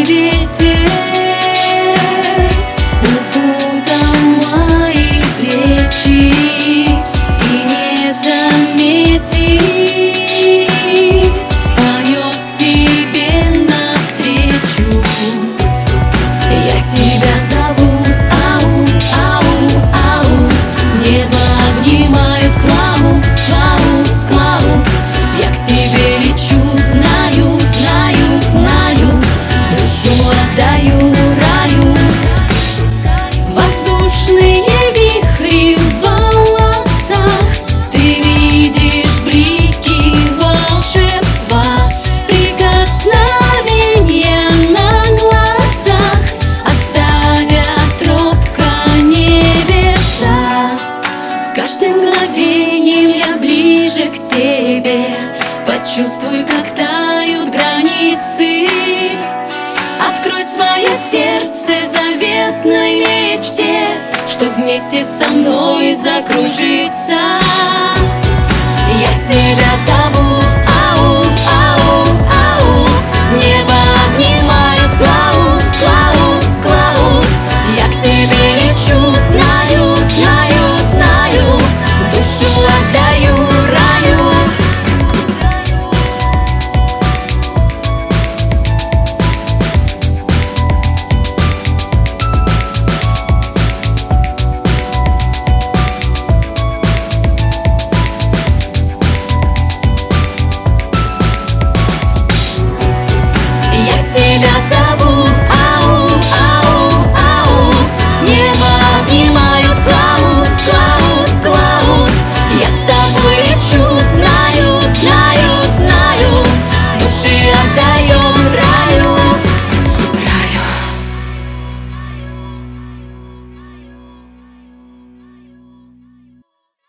ветер укутал мои плечи, и не заметив, понес к тебе навстречу. Я тебя зову, ау, ау, ау. Небо обнимают clouds, clouds, clouds. Я к тебе лечу, знаю, знаю, знаю. Душу отдаю раю. Воздушные вихри в волосах, ты видишь блики волшебства, прикосновения на глазах оставят тропка небеса. С каждым мгновением я ближе к тебе. Почувствуй, как тают границы. Открой свое сердце заветной мечте, что вместе со мной закружится.